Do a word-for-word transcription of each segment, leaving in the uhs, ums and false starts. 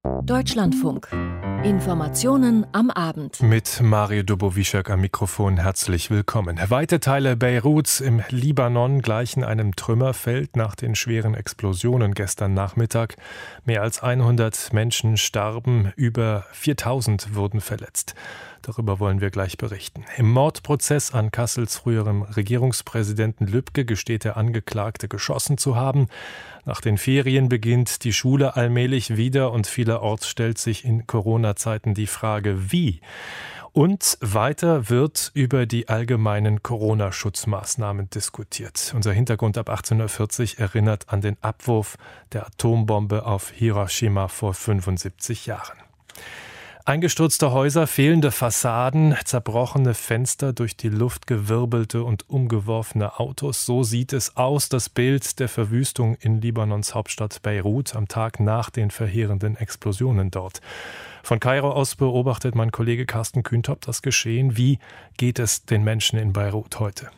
Deutschlandfunk. Informationen am Abend. Mit Mario Dobowischak am Mikrofon herzlich willkommen. Weite Teile Beiruts im Libanon gleichen einem Trümmerfeld nach den schweren Explosionen gestern Nachmittag. Mehr als hundert Menschen starben, über viertausend wurden verletzt. Darüber wollen wir gleich berichten. Im Mordprozess an Kassels früherem Regierungspräsidenten Lübke gesteht der Angeklagte, geschossen zu haben. Nach den Ferien beginnt die Schule allmählich wieder und vielerorts stellt sich in Corona-Zeiten die Frage, wie? Und weiter wird über die allgemeinen Corona-Schutzmaßnahmen diskutiert. Unser Hintergrund ab achtzehn Uhr vierzig erinnert an den Abwurf der Atombombe auf Hiroshima vor fünfundsiebzig Jahren. Eingestürzte Häuser, fehlende Fassaden, zerbrochene Fenster, durch die Luft gewirbelte und umgeworfene Autos. So sieht es aus, das Bild der Verwüstung in Libanons Hauptstadt Beirut am Tag nach den verheerenden Explosionen dort. Von Kairo aus beobachtet mein Kollege Carsten Kühntop das Geschehen. Wie geht es den Menschen in Beirut heute?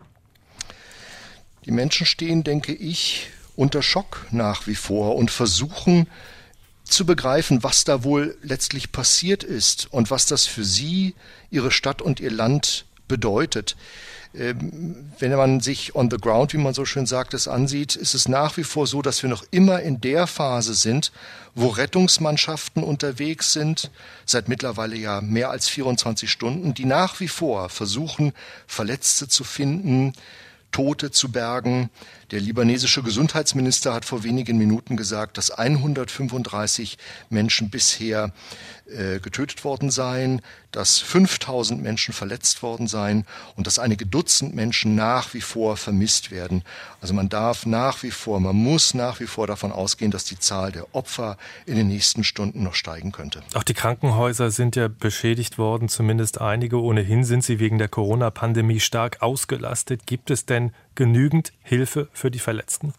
Die Menschen stehen, denke ich, unter Schock nach wie vor und versuchen zu begreifen, was da wohl letztlich passiert ist und was das für sie, ihre Stadt und ihr Land bedeutet. Ähm, wenn man sich on the ground, wie man so schön sagt, es ansieht, ist es nach wie vor so, dass wir noch immer in der Phase sind, wo Rettungsmannschaften unterwegs sind, seit mittlerweile ja mehr als vierundzwanzig Stunden, die nach wie vor versuchen, Verletzte zu finden, Tote zu bergen. Der libanesische Gesundheitsminister hat vor wenigen Minuten gesagt, dass hundertfünfunddreißig Menschen bisher äh, getötet worden seien, dass fünftausend Menschen verletzt worden seien und dass einige Dutzend Menschen nach wie vor vermisst werden. Also man darf nach wie vor, man muss nach wie vor davon ausgehen, dass die Zahl der Opfer in den nächsten Stunden noch steigen könnte. Auch die Krankenhäuser sind ja beschädigt worden, zumindest einige. Ohnehin sind sie wegen der Corona-Pandemie stark ausgelastet. Gibt es denn genügend Hilfe für die Verletzten?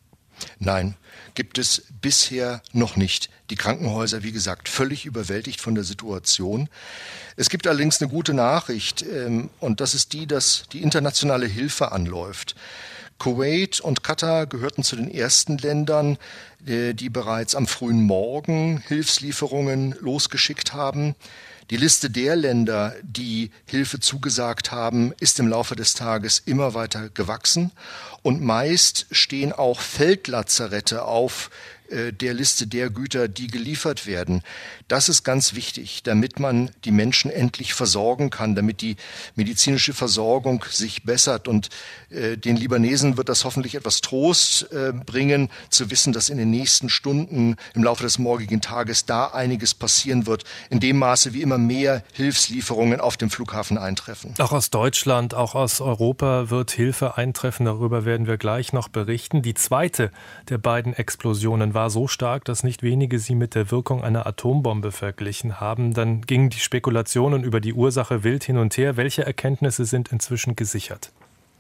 Nein, gibt es bisher noch nicht. Die Krankenhäuser, wie gesagt, völlig überwältigt von der Situation. Es gibt allerdings eine gute Nachricht, ähm, und das ist die, dass die internationale Hilfe anläuft. Kuwait und Katar gehörten zu den ersten Ländern, äh, die bereits am frühen Morgen Hilfslieferungen losgeschickt haben. Die Liste der Länder, die Hilfe zugesagt haben, ist im Laufe des Tages immer weiter gewachsen. Und meist stehen auch Feldlazarette auf äh, der Liste der Güter, die geliefert werden. Das ist ganz wichtig, damit man die Menschen endlich versorgen kann, damit die medizinische Versorgung sich bessert. Und äh, den Libanesen wird das hoffentlich etwas Trost äh, bringen, zu wissen, dass in den nächsten Stunden im Laufe des morgigen Tages da einiges passieren wird, in dem Maße, wie immer mehr Hilfslieferungen auf dem Flughafen eintreffen. Auch aus Deutschland, auch aus Europa wird Hilfe eintreffen. Darüber werden wir gleich noch berichten. Die zweite der beiden Explosionen war so stark, dass nicht wenige sie mit der Wirkung einer Atombombe verglichen haben. Dann gingen die Spekulationen über die Ursache wild hin und her. Welche Erkenntnisse sind inzwischen gesichert?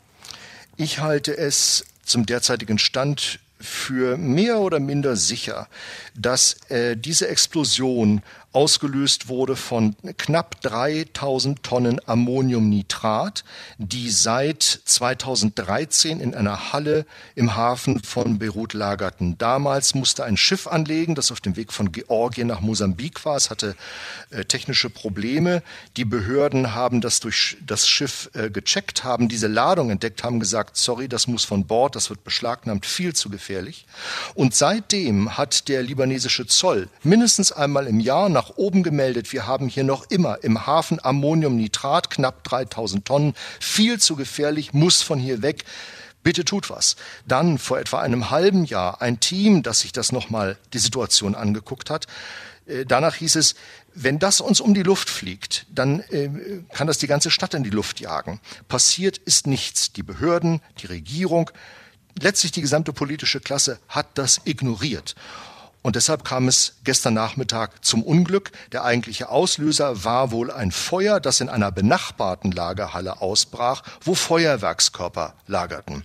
Ich halte es zum derzeitigen Stand für mehr oder minder sicher, dass äh, diese Explosion ausgelöst wurde von knapp dreitausend Tonnen Ammoniumnitrat, die seit zweitausenddreizehn in einer Halle im Hafen von Beirut lagerten. Damals musste ein Schiff anlegen, das auf dem Weg von Georgien nach Mosambik war. Es hatte äh, technische Probleme. Die Behörden haben das durch das Schiff äh, gecheckt, haben diese Ladung entdeckt, haben gesagt, sorry, das muss von Bord, das wird beschlagnahmt, viel zu gefährlich. Und seitdem hat der libanesische Zoll mindestens einmal im Jahr nach oben gemeldet, wir haben hier noch immer im Hafen Ammoniumnitrat, knapp dreitausend Tonnen, viel zu gefährlich, muss von hier weg. Bitte tut was. Dann vor etwa einem halben Jahr ein Team, das sich das nochmal die Situation angeguckt hat. Danach hieß es, wenn das uns um die Luft fliegt, dann äh, kann das die ganze Stadt in die Luft jagen. Passiert ist nichts. Die Behörden, die Regierung, letztlich die gesamte politische Klasse hat das ignoriert. Und deshalb kam es gestern Nachmittag zum Unglück. Der eigentliche Auslöser war wohl ein Feuer, das in einer benachbarten Lagerhalle ausbrach, wo Feuerwerkskörper lagerten.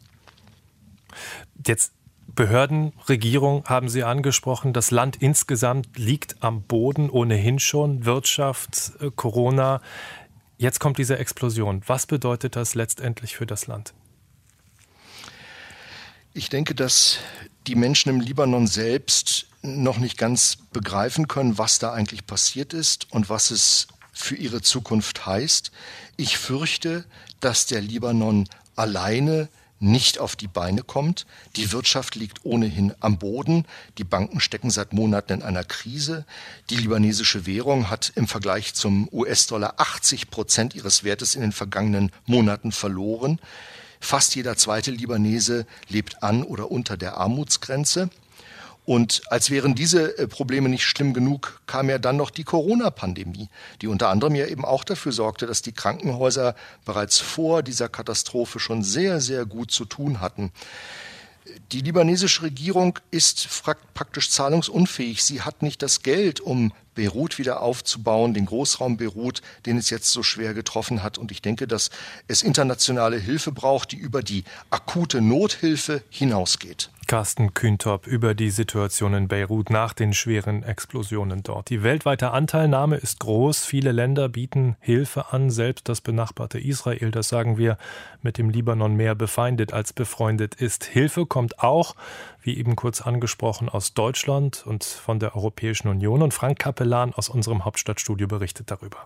Jetzt Behörden, Regierung haben Sie angesprochen. Das Land insgesamt liegt am Boden ohnehin schon. Wirtschaft, Corona. Jetzt kommt diese Explosion. Was bedeutet das letztendlich für das Land? Ich denke, dass die Menschen im Libanon selbst noch nicht ganz begreifen können, was da eigentlich passiert ist und was es für ihre Zukunft heißt. Ich fürchte, dass der Libanon alleine nicht auf die Beine kommt. Die Wirtschaft liegt ohnehin am Boden. Die Banken stecken seit Monaten in einer Krise. Die libanesische Währung hat im Vergleich zum U S-Dollar achtzig Prozent ihres Wertes in den vergangenen Monaten verloren. Fast jeder zweite Libanese lebt an oder unter der Armutsgrenze. Und als wären diese Probleme nicht schlimm genug, kam ja dann noch die Corona-Pandemie, die unter anderem ja eben auch dafür sorgte, dass die Krankenhäuser bereits vor dieser Katastrophe schon sehr, sehr gut zu tun hatten. Die libanesische Regierung ist praktisch zahlungsunfähig. Sie hat nicht das Geld, um Beirut wieder aufzubauen, den Großraum Beirut, den es jetzt so schwer getroffen hat. Und ich denke, dass es internationale Hilfe braucht, die über die akute Nothilfe hinausgeht. Carsten Kühntorp über die Situation in Beirut nach den schweren Explosionen dort. Die weltweite Anteilnahme ist groß. Viele Länder bieten Hilfe an. Selbst das benachbarte Israel, das sagen wir, mit dem Libanon mehr befeindet als befreundet ist. Hilfe kommt auch, wie eben kurz angesprochen, aus Deutschland und von der Europäischen Union. Und Frank Capellan aus unserem Hauptstadtstudio berichtet darüber.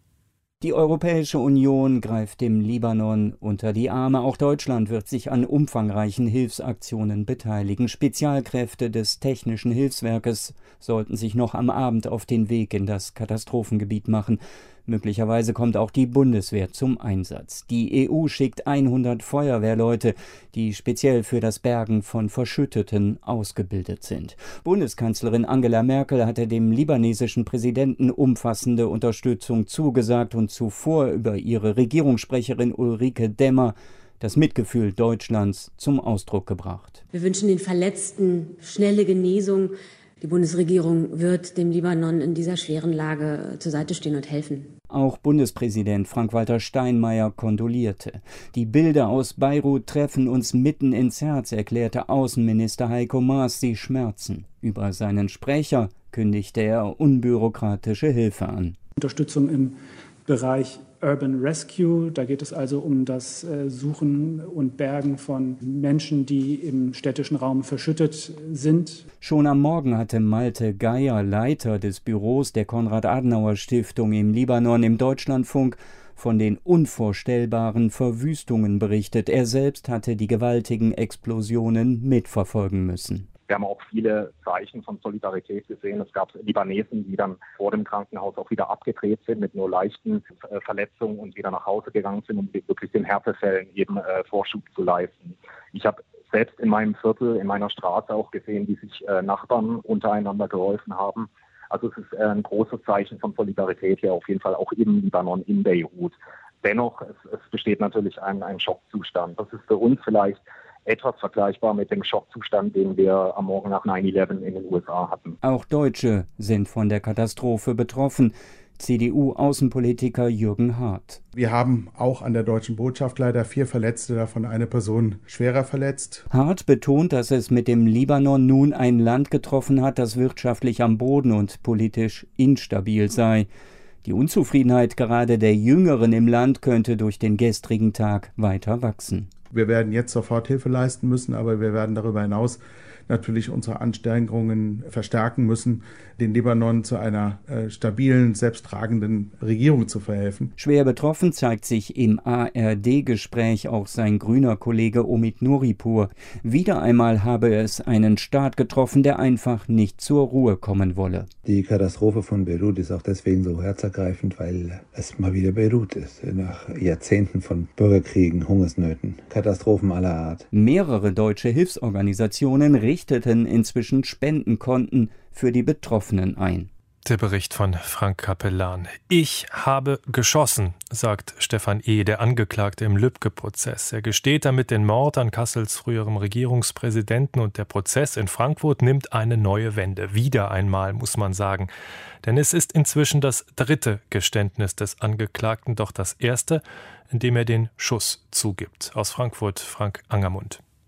Die Europäische Union greift dem Libanon unter die Arme. Auch Deutschland wird sich an umfangreichen Hilfsaktionen beteiligen. Spezialkräfte des Technischen Hilfswerkes sollten sich noch am Abend auf den Weg in das Katastrophengebiet machen. Möglicherweise kommt auch die Bundeswehr zum Einsatz. Die E U schickt hundert Feuerwehrleute, die speziell für das Bergen von Verschütteten ausgebildet sind. Bundeskanzlerin Angela Merkel hatte dem libanesischen Präsidenten umfassende Unterstützung zugesagt und zuvor über ihre Regierungssprecherin Ulrike Demmer das Mitgefühl Deutschlands zum Ausdruck gebracht. Wir wünschen den Verletzten schnelle Genesung. Die Bundesregierung wird dem Libanon in dieser schweren Lage zur Seite stehen und helfen. Auch Bundespräsident Frank-Walter Steinmeier kondolierte. Die Bilder aus Beirut treffen uns mitten ins Herz, erklärte Außenminister Heiko Maas, sie schmerzen. Über seinen Sprecher kündigte er unbürokratische Hilfe an. Unterstützung im Bereich Urban Rescue, da geht es also um das äh, Suchen und Bergen von Menschen, die im städtischen Raum verschüttet sind. Schon am Morgen hatte Malte Geier, Leiter des Büros der Konrad-Adenauer-Stiftung im Libanon, im Deutschlandfunk von den unvorstellbaren Verwüstungen berichtet. Er selbst hatte die gewaltigen Explosionen mitverfolgen müssen. Wir haben auch viele Zeichen von Solidarität gesehen. Es gab Libanesen, die dann vor dem Krankenhaus auch wieder abgedreht sind mit nur leichten äh, Verletzungen und wieder nach Hause gegangen sind, um wirklich den Härtefällen eben äh, Vorschub zu leisten. Ich habe selbst in meinem Viertel, in meiner Straße auch gesehen, wie sich äh, Nachbarn untereinander geholfen haben. Also es ist äh, ein großes Zeichen von Solidarität hier auf jeden Fall auch im Libanon, in Beirut. Dennoch, es, es besteht natürlich ein, ein Schockzustand. Das ist für uns vielleicht etwas vergleichbar mit dem Schockzustand, den wir am Morgen nach neun elf in den U S A hatten. Auch Deutsche sind von der Katastrophe betroffen. C D U-Außenpolitiker Jürgen Hart. Wir haben auch an der deutschen Botschaft leider vier Verletzte, davon eine Person schwerer verletzt. Hart betont, dass es mit dem Libanon nun ein Land getroffen hat, das wirtschaftlich am Boden und politisch instabil sei. Die Unzufriedenheit gerade der Jüngeren im Land könnte durch den gestrigen Tag weiter wachsen. Wir werden jetzt sofort Hilfe leisten müssen, aber wir werden darüber hinaus natürlich unsere Anstrengungen verstärken müssen, den Libanon zu einer äh, stabilen, selbsttragenden Regierung zu verhelfen. Schwer betroffen zeigt sich im A R D-Gespräch auch sein grüner Kollege Omid Nuripur. Wieder einmal habe es einen Staat getroffen, der einfach nicht zur Ruhe kommen wolle. Die Katastrophe von Beirut ist auch deswegen so herzergreifend, weil es mal wieder Beirut ist. Nach Jahrzehnten von Bürgerkriegen, Hungersnöten, Katastrophen aller Art. Mehrere deutsche Hilfsorganisationen richteten inzwischen Spendenkonten für die Betroffenen ein. Der Bericht von Frank Capellan. Ich habe geschossen, sagt Stefan E., der Angeklagte im Lübcke-Prozess. Er gesteht damit den Mord an Kassels früherem Regierungspräsidenten und der Prozess in Frankfurt nimmt eine neue Wende. Wieder einmal, muss man sagen. Denn es ist inzwischen das dritte Geständnis des Angeklagten, doch das erste, in dem er den Schuss zugibt. Aus Frankfurt, Frank Angermund.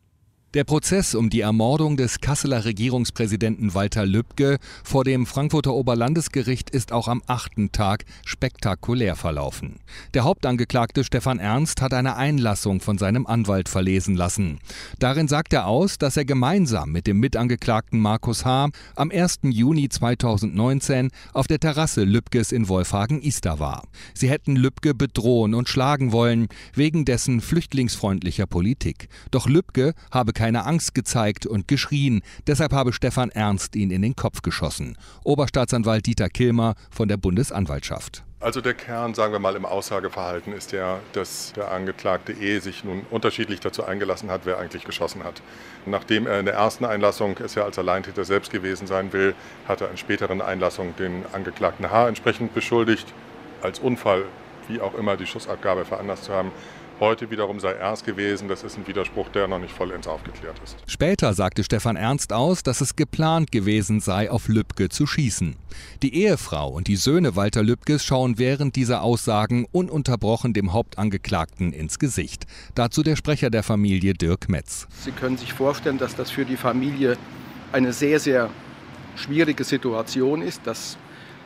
Der Prozess um die Ermordung des Kasseler Regierungspräsidenten Walter Lübcke vor dem Frankfurter Oberlandesgericht ist auch am achten Tag spektakulär verlaufen. Der Hauptangeklagte Stefan Ernst hat eine Einlassung von seinem Anwalt verlesen lassen. Darin sagt er aus, dass er gemeinsam mit dem Mitangeklagten Markus H. am ersten Juni zweitausendneunzehn auf der Terrasse Lübckes in Wolfhagen-Ista war. Sie hätten Lübcke bedrohen und schlagen wollen, wegen dessen flüchtlingsfreundlicher Politik. Doch Lübcke habe keine Angst gezeigt und geschrien. Deshalb habe Stefan Ernst ihn in den Kopf geschossen. Oberstaatsanwalt Dieter Kilmer von der Bundesanwaltschaft. Also der Kern, sagen wir mal, im Aussageverhalten ist ja, dass der Angeklagte E. sich nun unterschiedlich dazu eingelassen hat, wer eigentlich geschossen hat. Nachdem er in der ersten Einlassung es ja als Alleintäter selbst gewesen sein will, hat er in späteren Einlassungen den Angeklagten H. entsprechend beschuldigt, als Unfall, wie auch immer, die Schussabgabe veranlasst zu haben. Heute wiederum sei er es gewesen. Das ist ein Widerspruch, der noch nicht vollends aufgeklärt ist. Später sagte Stefan Ernst aus, dass es geplant gewesen sei, auf Lübcke zu schießen. Die Ehefrau und die Söhne Walter Lübckes schauen während dieser Aussagen ununterbrochen dem Hauptangeklagten ins Gesicht. Dazu der Sprecher der Familie Dirk Metz. Sie können sich vorstellen, dass das für die Familie eine sehr, sehr schwierige Situation ist, dass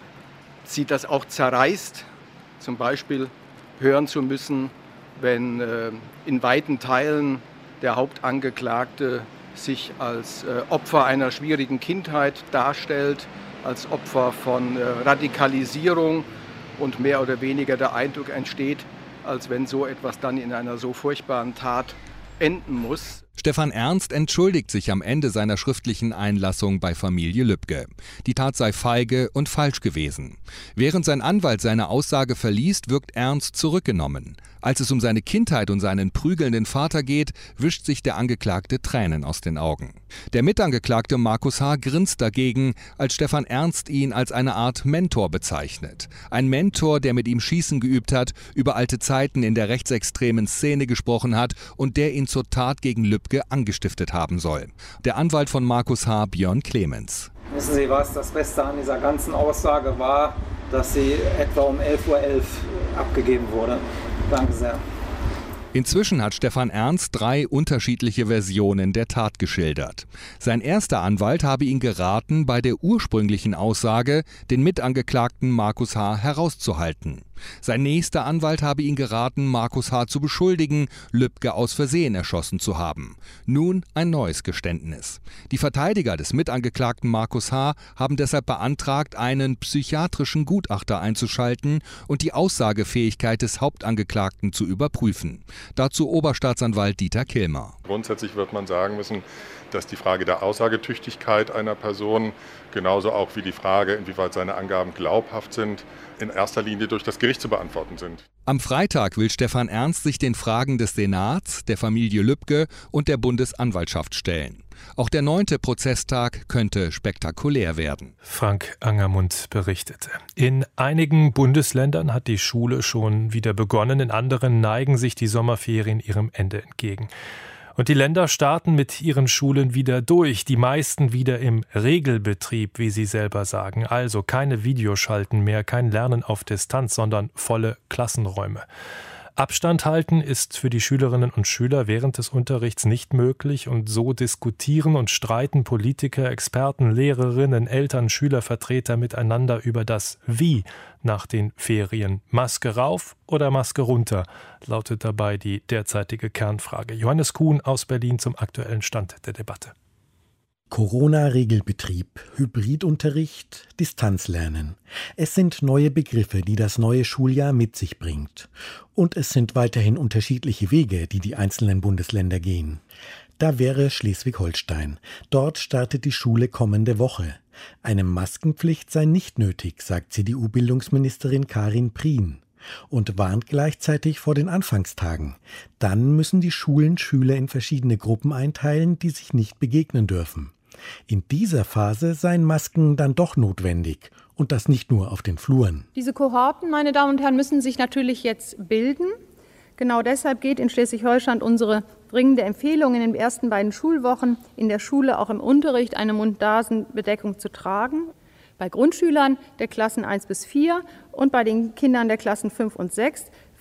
sie das auch zerreißt, zum Beispiel hören zu müssen, wenn äh, in weiten Teilen der Hauptangeklagte sich als äh, Opfer einer schwierigen Kindheit darstellt, als Opfer von äh, Radikalisierung und mehr oder weniger der Eindruck entsteht, als wenn so etwas dann in einer so furchtbaren Tat enden muss. Stefan Ernst entschuldigt sich am Ende seiner schriftlichen Einlassung bei Familie Lübcke. Die Tat sei feige und falsch gewesen. Während sein Anwalt seine Aussage verliest, wirkt Ernst zurückgenommen. Als es um seine Kindheit und seinen prügelnden Vater geht, wischt sich der Angeklagte Tränen aus den Augen. Der Mitangeklagte Markus H. grinst dagegen, als Stefan Ernst ihn als eine Art Mentor bezeichnet. Ein Mentor, der mit ihm Schießen geübt hat, über alte Zeiten in der rechtsextremen Szene gesprochen hat und der ihn zur Tat gegen Lübcke angestiftet haben soll. Der Anwalt von Markus H., Björn Clemens. Wissen Sie was, das Beste an dieser ganzen Aussage war, dass sie etwa um elf Uhr elf abgegeben wurde. Danke sehr. Inzwischen hat Stefan Ernst drei unterschiedliche Versionen der Tat geschildert. Sein erster Anwalt habe ihn geraten, bei der ursprünglichen Aussage den Mitangeklagten Markus H. herauszuhalten. Sein nächster Anwalt habe ihn geraten, Markus H. zu beschuldigen, Lübcke aus Versehen erschossen zu haben. Nun ein neues Geständnis. Die Verteidiger des Mitangeklagten Markus H. haben deshalb beantragt, einen psychiatrischen Gutachter einzuschalten und die Aussagefähigkeit des Hauptangeklagten zu überprüfen. Dazu Oberstaatsanwalt Dieter Kilmer. Grundsätzlich wird man sagen müssen, dass die Frage der Aussagetüchtigkeit einer Person, genauso auch wie die Frage, inwieweit seine Angaben glaubhaft sind, in erster Linie durch das Gericht zu beantworten sind. Am Freitag will Stefan Ernst sich den Fragen des Senats, der Familie Lübcke und der Bundesanwaltschaft stellen. Auch der neunte Prozesstag könnte spektakulär werden. Frank Angermund berichtete. In einigen Bundesländern hat die Schule schon wieder begonnen, in anderen neigen sich die Sommerferien ihrem Ende entgegen. Und die Länder starten mit ihren Schulen wieder durch, die meisten wieder im Regelbetrieb, wie sie selber sagen. Also keine Videoschalten mehr, kein Lernen auf Distanz, sondern volle Klassenräume. Abstand halten ist für die Schülerinnen und Schüler während des Unterrichts nicht möglich und so diskutieren und streiten Politiker, Experten, Lehrerinnen, Eltern, Schülervertreter miteinander über das Wie nach den Ferien. Maske rauf oder Maske runter, lautet dabei die derzeitige Kernfrage. Johannes Kuhn aus Berlin zum aktuellen Stand der Debatte. Corona-Regelbetrieb, Hybridunterricht, Distanzlernen. Es sind neue Begriffe, die das neue Schuljahr mit sich bringt. Und es sind weiterhin unterschiedliche Wege, die die einzelnen Bundesländer gehen. Da wäre Schleswig-Holstein. Dort startet die Schule kommende Woche. Eine Maskenpflicht sei nicht nötig, sagt C D U-Bildungsministerin Karin Prien. Und warnt gleichzeitig vor den Anfangstagen. Dann müssen die Schulen Schüler in verschiedene Gruppen einteilen, die sich nicht begegnen dürfen. In dieser Phase seien Masken dann doch notwendig. Und das nicht nur auf den Fluren. Diese Kohorten, meine Damen und Herren, müssen sich natürlich jetzt bilden. Genau deshalb geht in Schleswig-Holstein unsere dringende Empfehlung, in den ersten beiden Schulwochen in der Schule auch im Unterricht eine Mund-Nasen-Bedeckung zu tragen. Bei Grundschülern der Klassen eins bis vier und bei den Kindern der Klassen fünf und sechs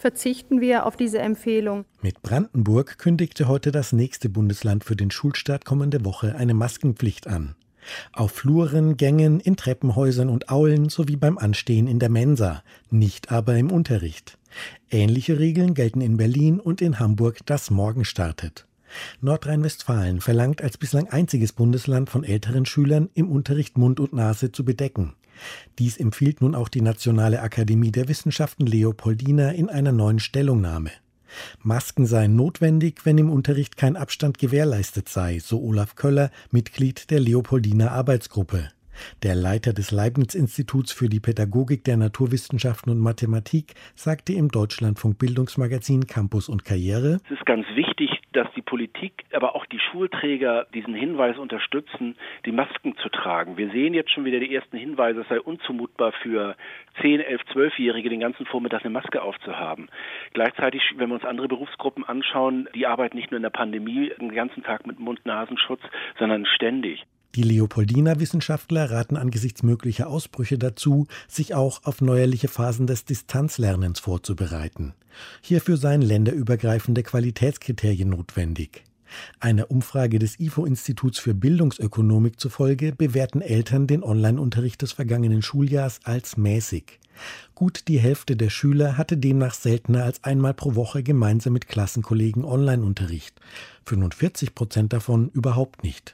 verzichten wir auf diese Empfehlung. Mit Brandenburg kündigte heute das nächste Bundesland für den Schulstart kommende Woche eine Maskenpflicht an. Auf Fluren, Gängen, in Treppenhäusern und Aulen sowie beim Anstehen in der Mensa, nicht aber im Unterricht. Ähnliche Regeln gelten in Berlin und in Hamburg, das morgen startet. Nordrhein-Westfalen verlangt als bislang einziges Bundesland von älteren Schülern, im Unterricht Mund und Nase zu bedecken. Dies empfiehlt nun auch die Nationale Akademie der Wissenschaften Leopoldina in einer neuen Stellungnahme. Masken seien notwendig, wenn im Unterricht kein Abstand gewährleistet sei, so Olaf Köller, Mitglied der Leopoldiner Arbeitsgruppe. Der Leiter des Leibniz-Instituts für die Pädagogik der Naturwissenschaften und Mathematik sagte im Deutschlandfunk Bildungsmagazin Campus und Karriere: Es ist ganz wichtig, dass die Politik, aber auch die Schulträger diesen Hinweis unterstützen, die Masken zu tragen. Wir sehen jetzt schon wieder die ersten Hinweise, es sei unzumutbar für zehn, elf, zwölfjährige den ganzen Vormittag eine Maske aufzuhaben. Gleichzeitig, wenn wir uns andere Berufsgruppen anschauen, die arbeiten nicht nur in der Pandemie den ganzen Tag mit Mund-Nasenschutz, sondern ständig. Die Leopoldiner Wissenschaftler raten angesichts möglicher Ausbrüche dazu, sich auch auf neuerliche Phasen des Distanzlernens vorzubereiten. Hierfür seien länderübergreifende Qualitätskriterien notwendig. Einer Umfrage des I F O-Instituts für Bildungsökonomik zufolge bewerten Eltern den Online-Unterricht des vergangenen Schuljahrs als mäßig. Gut die Hälfte der Schüler hatte demnach seltener als einmal pro Woche gemeinsam mit Klassenkollegen Online-Unterricht. fünfundvierzig Prozent davon überhaupt nicht.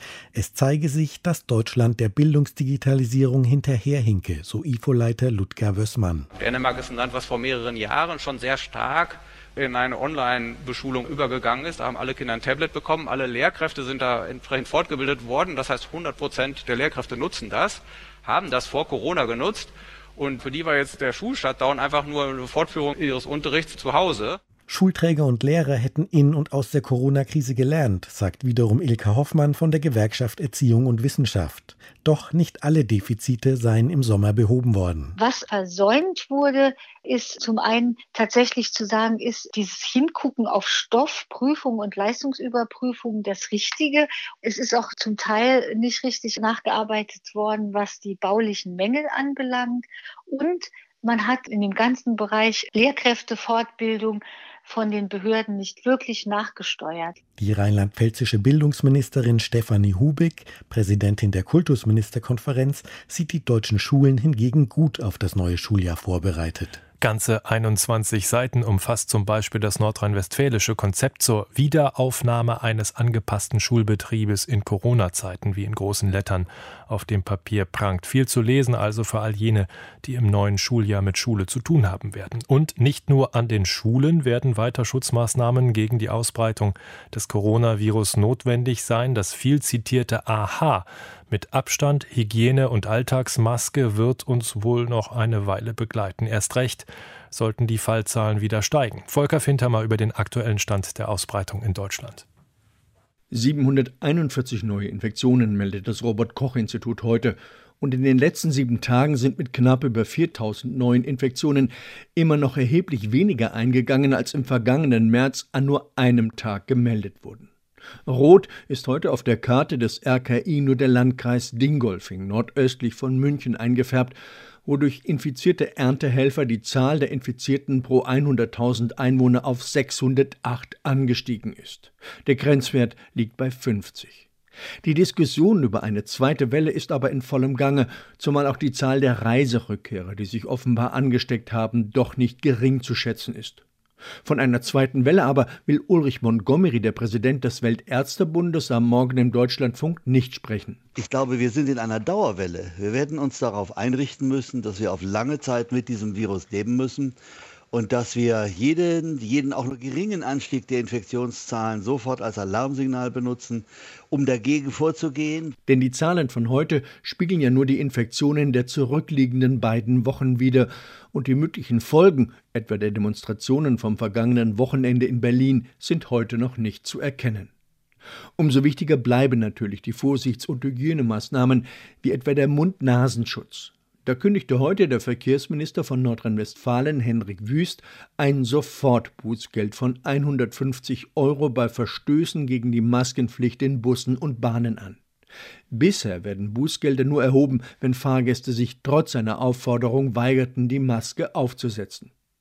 Es zeige sich, dass Deutschland der Bildungsdigitalisierung hinterherhinke, so I F O-Leiter Ludger Wössmann. Dänemark ist ein Land, was vor mehreren Jahren schon sehr stark in eine Online-Beschulung übergegangen ist. Da haben alle Kinder ein Tablet bekommen, alle Lehrkräfte sind da entsprechend fortgebildet worden. Das heißt, hundert Prozent der Lehrkräfte nutzen das, haben das vor Corona genutzt. Und für die war jetzt der Schulshutdown einfach nur eine Fortführung ihres Unterrichts zu Hause. Schulträger und Lehrer hätten in und aus der Corona-Krise gelernt, sagt wiederum Ilka Hoffmann von der Gewerkschaft Erziehung und Wissenschaft. Doch nicht alle Defizite seien im Sommer behoben worden. Was versäumt wurde, ist zum einen tatsächlich zu sagen, ist dieses Hingucken auf Stoff, Prüfung und Leistungsüberprüfung das Richtige. Es ist auch zum Teil nicht richtig nachgearbeitet worden, was die baulichen Mängel anbelangt. Und man hat in dem ganzen Bereich Lehrkräftefortbildung von den Behörden nicht wirklich nachgesteuert. Die rheinland-pfälzische Bildungsministerin Stefanie Hubig, Präsidentin der Kultusministerkonferenz, sieht die deutschen Schulen hingegen gut auf das neue Schuljahr vorbereitet. Ganze einundzwanzig Seiten umfasst zum Beispiel das nordrhein-westfälische Konzept zur Wiederaufnahme eines angepassten Schulbetriebes in Corona-Zeiten, wie in großen Lettern auf dem Papier prangt. Viel zu lesen also für all jene, die im neuen Schuljahr mit Schule zu tun haben werden. Und nicht nur an den Schulen werden weiter Schutzmaßnahmen gegen die Ausbreitung des Coronavirus notwendig sein. Das viel zitierte Aha mit Abstand, Hygiene und Alltagsmaske wird uns wohl noch eine Weile begleiten. Erst recht sollten die Fallzahlen wieder steigen. Volker Fintermer über den aktuellen Stand der Ausbreitung in Deutschland. siebenhunderteinundvierzig neue Infektionen meldet das Robert-Koch-Institut heute. Und in den letzten sieben Tagen sind mit knapp über viertausend neuen Infektionen immer noch erheblich weniger eingegangen, als im vergangenen März an nur einem Tag gemeldet wurden. Rot ist heute auf der Karte des R K I nur der Landkreis Dingolfing, nordöstlich von München, eingefärbt, wodurch infizierte Erntehelfer die Zahl der Infizierten pro hunderttausend Einwohner auf sechshundertacht angestiegen ist. Der Grenzwert liegt bei fünfzig. Die Diskussion über eine zweite Welle ist aber in vollem Gange, zumal auch die Zahl der Reiserückkehrer, die sich offenbar angesteckt haben, doch nicht gering zu schätzen ist. Von einer zweiten Welle aber will Ulrich Montgomery, der Präsident des Weltärztebundes, am Morgen im Deutschlandfunk nicht sprechen. Ich glaube, wir sind in einer Dauerwelle. Wir werden uns darauf einrichten müssen, dass wir auf lange Zeit mit diesem Virus leben müssen und dass wir jeden, jeden auch nur geringen Anstieg der Infektionszahlen sofort als Alarmsignal benutzen, um dagegen vorzugehen. Denn die Zahlen von heute spiegeln ja nur die Infektionen der zurückliegenden beiden Wochen wider. Und die möglichen Folgen, etwa der Demonstrationen vom vergangenen Wochenende in Berlin, sind heute noch nicht zu erkennen. Umso wichtiger bleiben natürlich die Vorsichts- und Hygienemaßnahmen, wie etwa der Mund-Nasenschutz. Da kündigte heute der Verkehrsminister von Nordrhein-Westfalen, Henrik Wüst, ein Sofortbußgeld von hundertfünfzig Euro bei Verstößen gegen die Maskenpflicht in Bussen und Bahnen an. Bisher werden Bußgelder nur erhoben, wenn Fahrgäste sich trotz einer Aufforderung weigerten, die Maske aufzusetzen.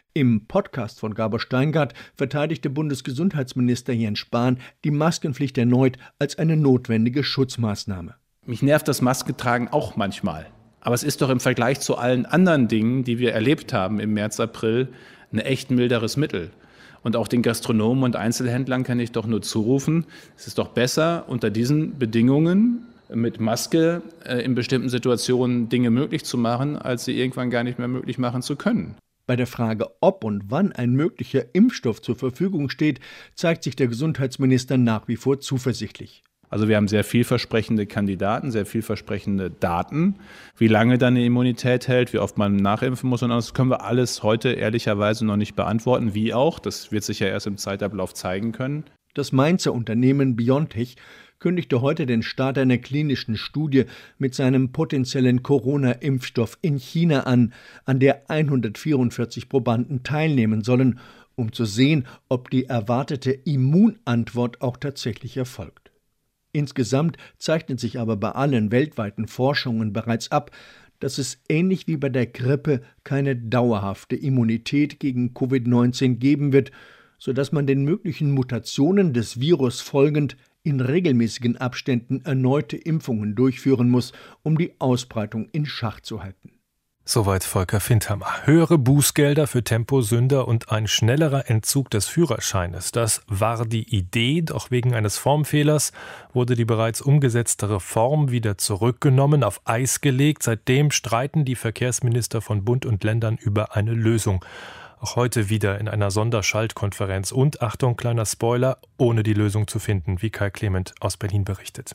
Im Podcast von Gabor Steingart verteidigte Bundesgesundheitsminister Jens Spahn die Maskenpflicht erneut als eine notwendige Schutzmaßnahme. Mich nervt das Maskentragen auch manchmal. Aber es ist doch im Vergleich zu allen anderen Dingen, die wir erlebt haben im März, April, ein echt milderes Mittel. Und auch den Gastronomen und Einzelhändlern kann ich doch nur zurufen, es ist doch besser, unter diesen Bedingungen mit Maske äh, in bestimmten Situationen Dinge möglich zu machen, als sie irgendwann gar nicht mehr möglich machen zu können. Bei der Frage, ob und wann ein möglicher Impfstoff zur Verfügung steht, zeigt sich der Gesundheitsminister nach wie vor zuversichtlich. Also wir haben sehr vielversprechende Kandidaten, sehr vielversprechende Daten. Wie lange dann eine Immunität hält, wie oft man nachimpfen muss und das können wir alles heute ehrlicherweise noch nicht beantworten. Wie auch, das wird sich ja erst im Zeitablauf zeigen können. Das Mainzer Unternehmen BioNTech kündigte heute den Start einer klinischen Studie mit seinem potenziellen Corona-Impfstoff in China an, an der hundertvierundvierzig Probanden teilnehmen sollen, um zu sehen, ob die erwartete Immunantwort auch tatsächlich erfolgt. Insgesamt zeichnet sich aber bei allen weltweiten Forschungen bereits ab, dass es ähnlich wie bei der Grippe keine dauerhafte Immunität gegen Covid neunzehn geben wird, sodass man den möglichen Mutationen des Virus folgend in regelmäßigen Abständen erneute Impfungen durchführen muss, um die Ausbreitung in Schach zu halten. Soweit Volker Findhammer. Höhere Bußgelder für Temposünder und ein schnellerer Entzug des Führerscheines. Das war die Idee, doch wegen eines Formfehlers wurde die bereits umgesetzte Reform wieder zurückgenommen, auf Eis gelegt. Seitdem streiten die Verkehrsminister von Bund und Ländern über eine Lösung. Auch heute wieder in einer Sonderschaltkonferenz und, Achtung, kleiner Spoiler, ohne die Lösung zu finden, wie Kai Clement aus Berlin berichtet.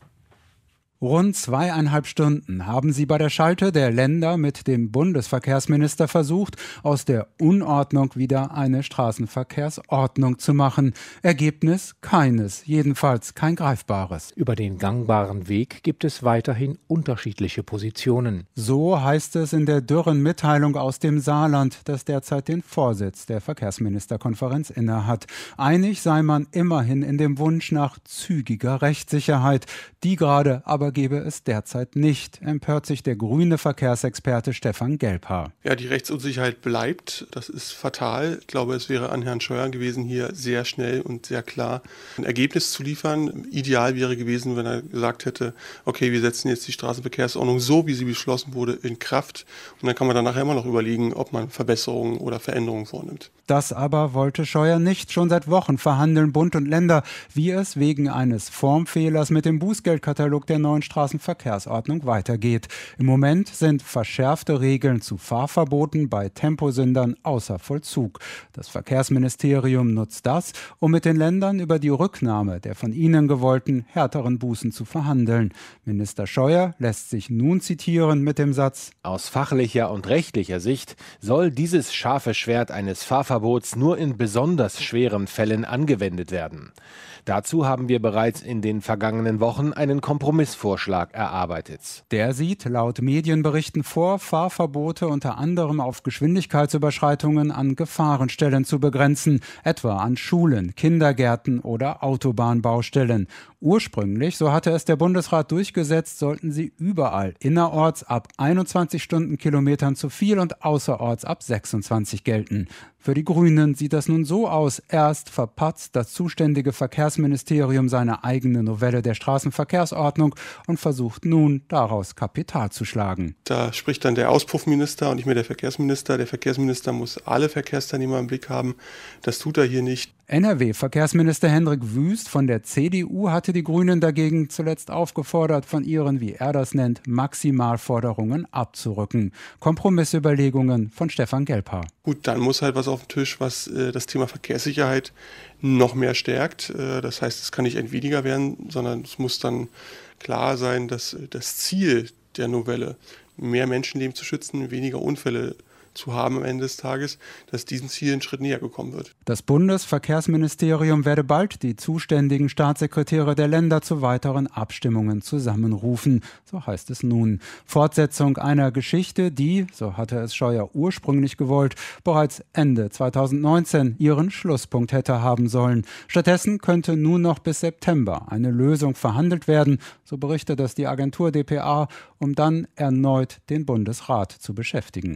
Rund zweieinhalb Stunden haben sie bei der Schalte der Länder mit dem Bundesverkehrsminister versucht, aus der Unordnung wieder eine Straßenverkehrsordnung zu machen. Ergebnis keines, jedenfalls kein greifbares. Über den gangbaren Weg gibt es weiterhin unterschiedliche Positionen. So heißt es in der dürren Mitteilung aus dem Saarland, das derzeit den Vorsitz der Verkehrsministerkonferenz innehat. Einig sei man immerhin in dem Wunsch nach zügiger Rechtssicherheit, die gerade aber gebe es derzeit nicht, empört sich der grüne Verkehrsexperte Stefan Gelbhaar. Ja, die Rechtsunsicherheit bleibt. Das ist fatal. Ich glaube, es wäre an Herrn Scheuer gewesen, hier sehr schnell und sehr klar ein Ergebnis zu liefern. Ideal wäre gewesen, wenn er gesagt hätte, okay, wir setzen jetzt die Straßenverkehrsordnung so, wie sie beschlossen wurde, in Kraft. Und dann kann man dann nachher immer noch überlegen, ob man Verbesserungen oder Veränderungen vornimmt. Das aber wollte Scheuer nicht. Schon seit Wochen verhandeln Bund und Länder, wie es wegen eines Formfehlers mit dem Bußgeldkatalog der neuen Straßenverkehrsordnung weitergeht. Im Moment sind verschärfte Regeln zu Fahrverboten bei Temposündern außer Vollzug. Das Verkehrsministerium nutzt das, um mit den Ländern über die Rücknahme der von ihnen gewollten härteren Bußen zu verhandeln. Minister Scheuer lässt sich nun zitieren mit dem Satz: Aus fachlicher und rechtlicher Sicht soll dieses scharfe Schwert eines Fahrverbots nur in besonders schweren Fällen angewendet werden. Dazu haben wir bereits in den vergangenen Wochen einen Kompromissvorschlag erarbeitet. Der sieht laut Medienberichten vor, Fahrverbote unter anderem auf Geschwindigkeitsüberschreitungen an Gefahrenstellen zu begrenzen, etwa an Schulen, Kindergärten oder Autobahnbaustellen. Ursprünglich, so hatte es der Bundesrat durchgesetzt, sollten sie überall innerorts ab einundzwanzig Stundenkilometern zu viel und außerorts ab sechsundzwanzig gelten. Für die Grünen sieht das nun so aus: Erst verpatzt das zuständige Verkehrsministerium seine eigene Novelle der Straßenverkehrsordnung und versucht nun, daraus Kapital zu schlagen. Da spricht dann der Auspuffminister und nicht mehr der Verkehrsminister. Der Verkehrsminister muss alle Verkehrsteilnehmer im Blick haben. Das tut er hier nicht. N R W-Verkehrsminister Hendrik Wüst von der C D U hatte die Grünen dagegen zuletzt aufgefordert, von ihren, wie er das nennt, Maximalforderungen abzurücken. Kompromissüberlegungen von Stefan Gelbhaar. Gut, dann muss halt was auf den Tisch, was äh, das Thema Verkehrssicherheit noch mehr stärkt. Äh, das heißt, es kann nicht entweniger werden, sondern es muss dann klar sein, dass äh, das Ziel der Novelle, mehr Menschenleben zu schützen, weniger Unfälle zu haben am Ende des Tages, dass diesem Ziel einen Schritt näher gekommen wird. Das Bundesverkehrsministerium werde bald die zuständigen Staatssekretäre der Länder zu weiteren Abstimmungen zusammenrufen. So heißt es nun. Fortsetzung einer Geschichte, die, so hatte es Scheuer ursprünglich gewollt, bereits Ende zweitausendneunzehn ihren Schlusspunkt hätte haben sollen. Stattdessen könnte nun noch bis September eine Lösung verhandelt werden, so berichtet das die Agentur D P A, um dann erneut den Bundesrat zu beschäftigen.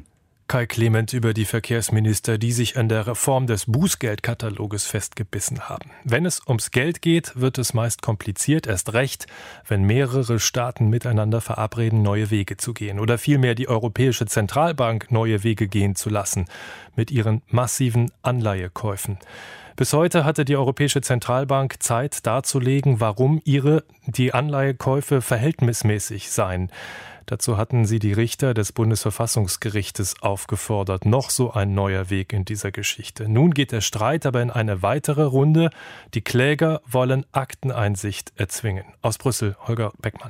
Kai Clement über die Verkehrsminister, die sich an der Reform des Bußgeldkataloges festgebissen haben. Wenn es ums Geld geht, wird es meist kompliziert, erst recht, wenn mehrere Staaten miteinander verabreden, neue Wege zu gehen oder vielmehr die Europäische Zentralbank neue Wege gehen zu lassen mit ihren massiven Anleihekäufen. Bis heute hatte die Europäische Zentralbank Zeit darzulegen, warum ihre die Anleihekäufe verhältnismäßig seien. Dazu hatten sie die Richter des Bundesverfassungsgerichtes aufgefordert. Noch so ein neuer Weg in dieser Geschichte. Nun geht der Streit aber in eine weitere Runde. Die Kläger wollen Akteneinsicht erzwingen. Aus Brüssel, Holger Beckmann.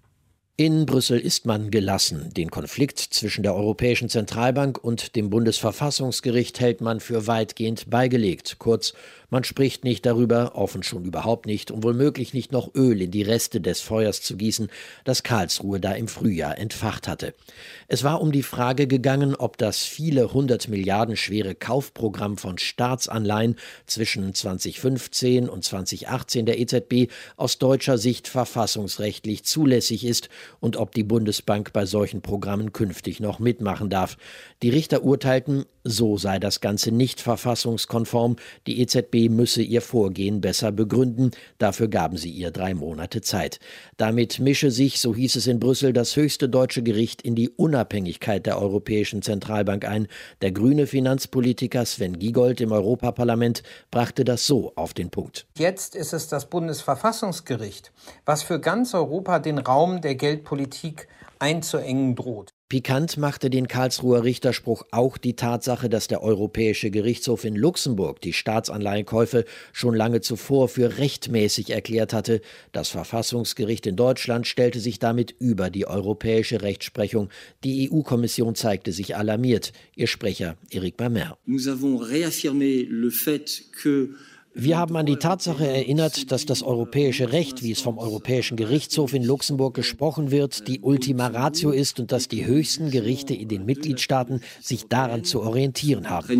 In Brüssel ist man gelassen. Den Konflikt zwischen der Europäischen Zentralbank und dem Bundesverfassungsgericht hält man für weitgehend beigelegt. Kurz, man spricht nicht darüber, offen schon überhaupt nicht, und womöglich nicht noch Öl in die Reste des Feuers zu gießen, das Karlsruhe da im Frühjahr entfacht hatte. Es war um die Frage gegangen, ob das viele hundert Milliarden schwere Kaufprogramm von Staatsanleihen zwischen zweitausendfünfzehn und zweitausendachtzehn der E Z B aus deutscher Sicht verfassungsrechtlich zulässig ist und ob die Bundesbank bei solchen Programmen künftig noch mitmachen darf. Die Richter urteilten, so sei das Ganze nicht verfassungskonform, die E Z B müsse ihr Vorgehen besser begründen, dafür gaben sie ihr drei Monate Zeit. Damit mische sich, so hieß es in Brüssel, das höchste deutsche Gericht in die Unabhängigkeit der Europäischen Zentralbank ein. Der grüne Finanzpolitiker Sven Giegold im Europaparlament brachte das so auf den Punkt. Jetzt ist es das Bundesverfassungsgericht, was für ganz Europa den Raum der Geldpolitik einzuengen droht. Pikant machte den Karlsruher Richterspruch auch die Tatsache, dass der Europäische Gerichtshof in Luxemburg die Staatsanleihenkäufe schon lange zuvor für rechtmäßig erklärt hatte. Das Verfassungsgericht in Deutschland stellte sich damit über die europäische Rechtsprechung. Die E U-Kommission zeigte sich alarmiert. Ihr Sprecher Éric Mamère. Nous avons réaffirmé le fait que Wir haben an die Tatsache erinnert, dass das europäische Recht, wie es vom Europäischen Gerichtshof in Luxemburg gesprochen wird, die Ultima Ratio ist und dass die höchsten Gerichte in den Mitgliedstaaten sich daran zu orientieren haben.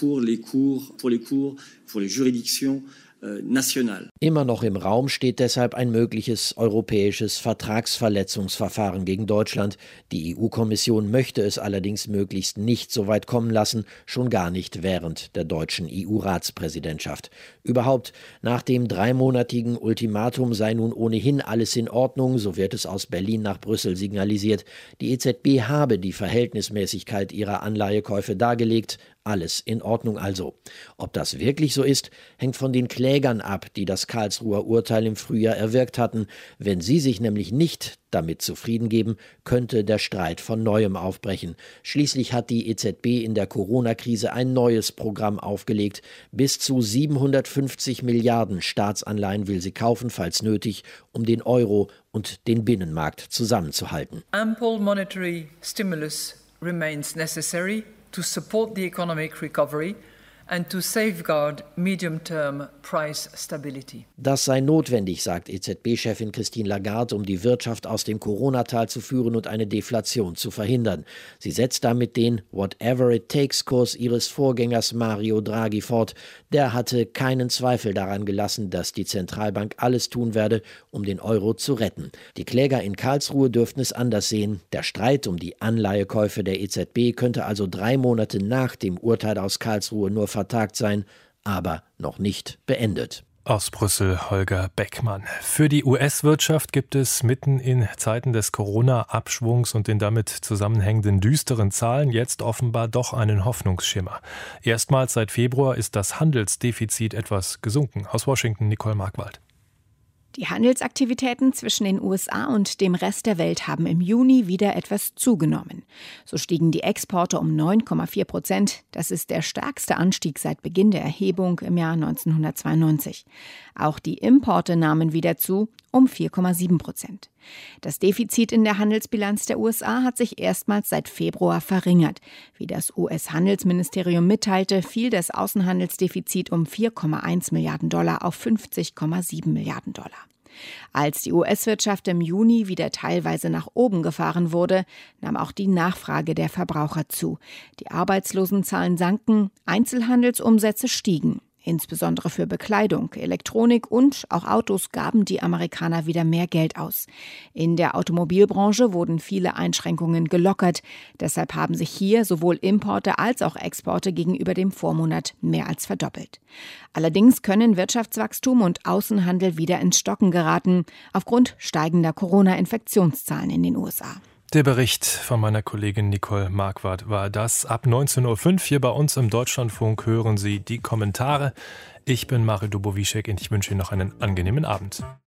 Immer noch im Raum steht deshalb ein mögliches europäisches Vertragsverletzungsverfahren gegen Deutschland. Die E U-Kommission möchte es allerdings möglichst nicht so weit kommen lassen, schon gar nicht während der deutschen E U-Ratspräsidentschaft. Überhaupt, nach dem dreimonatigen Ultimatum sei nun ohnehin alles in Ordnung, so wird es aus Berlin nach Brüssel signalisiert. Die E Z B habe die Verhältnismäßigkeit ihrer Anleihekäufe dargelegt. Alles in Ordnung also. Ob das wirklich so ist, hängt von den Klägern ab, die das Karlsruher Urteil im Frühjahr erwirkt hatten. Wenn sie sich nämlich nicht damit zufrieden geben, könnte der Streit von Neuem aufbrechen. Schließlich hat die E Z B in der Corona-Krise ein neues Programm aufgelegt. Bis zu siebenhundertfünfzig Milliarden Staatsanleihen will sie kaufen, falls nötig, um den Euro und den Binnenmarkt zusammenzuhalten. Ample monetary stimulus remains necessary to support the economic recovery and to safeguard medium-term price stability. Das sei notwendig, sagt E Z B-Chefin Christine Lagarde, um die Wirtschaft aus dem Corona-Tal zu führen und eine Deflation zu verhindern. Sie setzt damit den Whatever-it-takes-Kurs ihres Vorgängers Mario Draghi fort. Der hatte keinen Zweifel daran gelassen, dass die Zentralbank alles tun werde, um den Euro zu retten. Die Kläger in Karlsruhe dürften es anders sehen. Der Streit um die Anleihekäufe der E Z B könnte also drei Monate nach dem Urteil aus Karlsruhe nur vertagt sein, aber noch nicht beendet. Aus Brüssel Holger Beckmann. Für die U S-Wirtschaft gibt es mitten in Zeiten des Corona-Abschwungs und den damit zusammenhängenden düsteren Zahlen jetzt offenbar doch einen Hoffnungsschimmer. Erstmals seit Februar ist das Handelsdefizit etwas gesunken. Aus Washington Nicole Markwald. Die Handelsaktivitäten zwischen den U S A und dem Rest der Welt haben im Juni wieder etwas zugenommen. So stiegen die Exporte um neun Komma vier Prozent. Das ist der stärkste Anstieg seit Beginn der Erhebung im Jahr neunzehnhundertzweiundneunzig. Auch die Importe nahmen wieder zu, um vier Komma sieben Prozent. Das Defizit in der Handelsbilanz der U S A hat sich erstmals seit Februar verringert. Wie das U S-Handelsministerium mitteilte, fiel das Außenhandelsdefizit um vier Komma eins Milliarden Dollar auf fünfzig Komma sieben Milliarden Dollar. Als die U S-Wirtschaft im Juni wieder teilweise nach oben gefahren wurde, nahm auch die Nachfrage der Verbraucher zu. Die Arbeitslosenzahlen sanken, Einzelhandelsumsätze stiegen. Insbesondere für Bekleidung, Elektronik und auch Autos gaben die Amerikaner wieder mehr Geld aus. In der Automobilbranche wurden viele Einschränkungen gelockert. Deshalb haben sich hier sowohl Importe als auch Exporte gegenüber dem Vormonat mehr als verdoppelt. Allerdings können Wirtschaftswachstum und Außenhandel wieder ins Stocken geraten, aufgrund steigender Corona-Infektionszahlen in den U S A. Der Bericht von meiner Kollegin Nicole Marquardt war das. Ab neunzehn Uhr fünf hier bei uns im Deutschlandfunk hören Sie die Kommentare. Ich bin Mario Dubovischek und ich wünsche Ihnen noch einen angenehmen Abend.